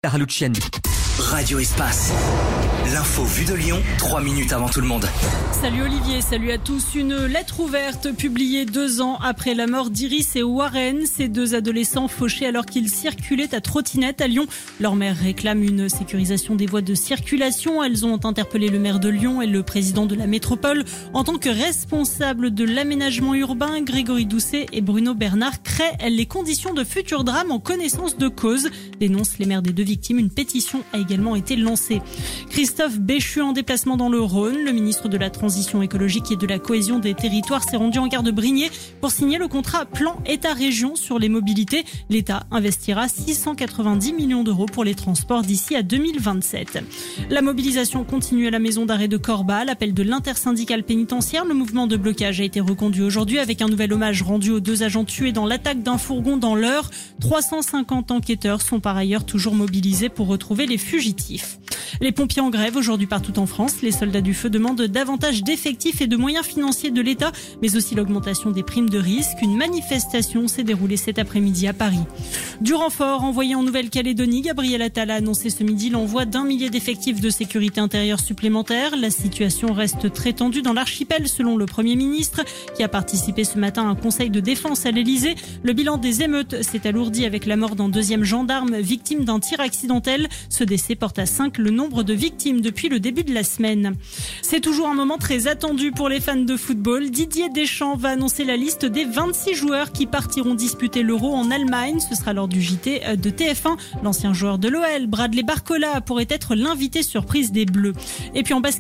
Clara Luciani. Radio Espace. L'info vue de Lyon, 3 minutes avant tout le monde. Salut Olivier, salut à tous. Une lettre ouverte publiée 2 ans après la mort d'Iris et Warren. Ces 2 adolescents fauchés alors qu'ils circulaient à trottinette à Lyon. Leur mère réclame une sécurisation des voies de circulation. Elles ont interpellé le maire de Lyon et le président de la métropole. En tant que responsables de l'aménagement urbain, Grégory Doucet et Bruno Bernard créent les conditions de futurs drames en connaissance de cause. Dénoncent les mères des 2 victimes. Une pétition a également été lancée. Christophe Béchu en déplacement dans le Rhône. Le ministre de la Transition écologique et de la cohésion des territoires s'est rendu en gare de Brignais pour signer le contrat plan État-région sur les mobilités. L'État investira 690 millions d'euros pour les transports d'ici à 2027. La mobilisation continue à la maison d'arrêt de Corba. À l'appel de l'intersyndicale pénitentiaire, le mouvement de blocage a été reconduit aujourd'hui avec un nouvel hommage rendu aux 2 agents tués dans l'attaque d'un fourgon dans l'Eure. 350 enquêteurs sont par ailleurs toujours mobilisés pour retrouver les fugitifs. Les pompiers en grève aujourd'hui partout en France. Les soldats du feu demandent davantage d'effectifs et de moyens financiers de l'État, mais aussi l'augmentation des primes de risque. Une manifestation s'est déroulée cet après-midi à Paris. Du renfort envoyé en Nouvelle-Calédonie, Gabriel Attal a annoncé ce midi l'envoi d'1 millier d'effectifs de sécurité intérieure supplémentaires. La situation reste très tendue dans l'archipel selon le Premier ministre qui a participé ce matin à un conseil de défense à l'Elysée. Le bilan des émeutes s'est alourdi avec la mort d'un 2e gendarme victime d'un tir accidentel. Ce décès porte à 5 le nombre de victimes depuis le début de la semaine. C'est toujours un moment très attendu pour les fans de football. Didier Deschamps va annoncer la liste des 26 joueurs qui partiront disputer l'Euro en Allemagne. Ce sera lors du JT de TF1. L'ancien joueur de l'OL, Bradley Barcola, pourrait être l'invité surprise des Bleus. Et puis en basket,